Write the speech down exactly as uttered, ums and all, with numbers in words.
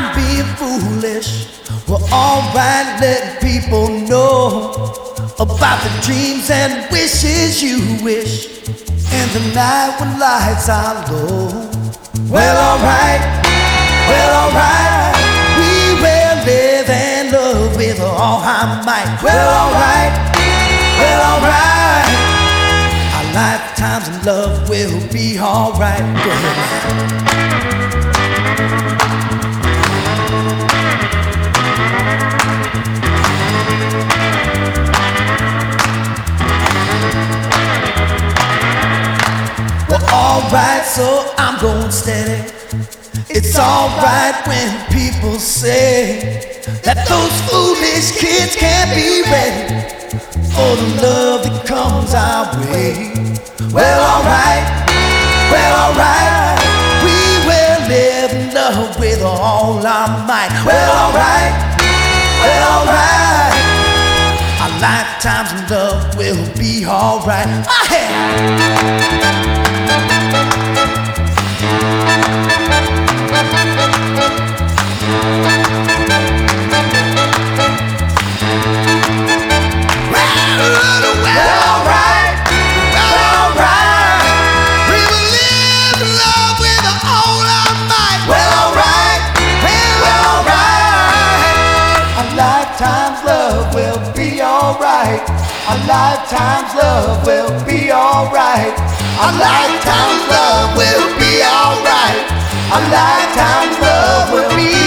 I'm being foolish. Well, alright, letting people know about the dreams and wishes you wish in the night when lights are low. Well, alright, well, alright, we will live and love with all our might. Well, alright, well, alright, our lifetimes in love will be alright. Well, alright, so I'm going steady. It's alright when people say that those foolish kids can't be ready for the love that comes our way. Well, alright, well, alright, we will live in love with all our might. Well, alright, well, alright, our lifetimes in love will be alright. Ah, lifetime's love will be alright. Our lifetime's love will be alright. Our lifetime's love will be alright. Our lifetime's love will be